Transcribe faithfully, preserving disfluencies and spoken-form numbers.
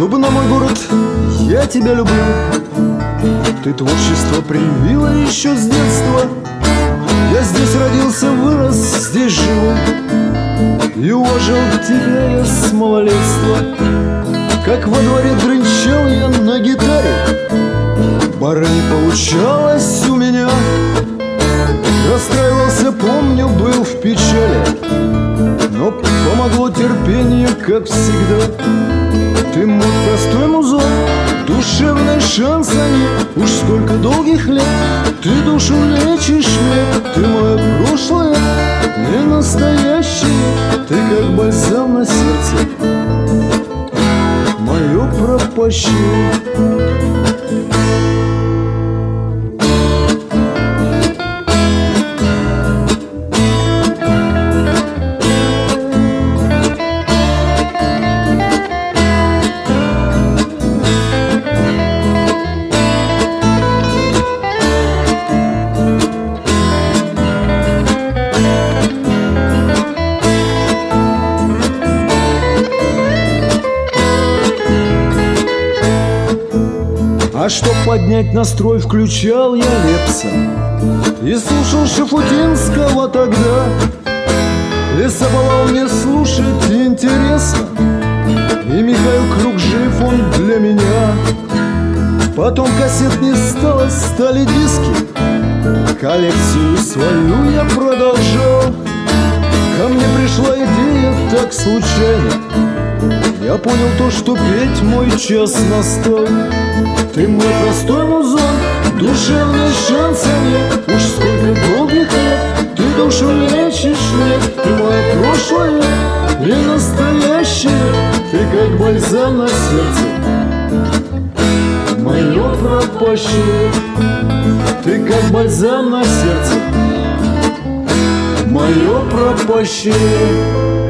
Чтобы на мой город я тебя люблю. Ты творчество привила еще с детства. Я здесь родился, вырос, здесь живу. И уважал тебя я с малолетства. Как во дворе дрынчал я на гитаре, бара не получалось у меня. Расстраивался, помню, был в печали, но помогло терпение, как всегда. Ты мой простой музон, душевный шансонье. Уж сколько долгих лет ты душу лечишь мне. Ты мое прошлое, не настоящее. Ты как бальзам на сердце, мое пропащее. А чтоб поднять настрой, включал я Лепса и слушал Шафутинского тогда. Лесоповал мне слушать интересно, и Михаил Круг жив, он для меня. Потом кассет не стало, стали диски. Коллекцию свою я продолжал. Ко мне пришла идея так случайно. Я понял то, что петь мой час настал. Ты мой простой музон, душевный шансонье. Уж сколько долгих лет ты душу лечишь мне. Ты мое прошлое и настоящее. Ты как бальзам на сердце, мое пропащее. Ты как бальзам на сердце, мое пропащее.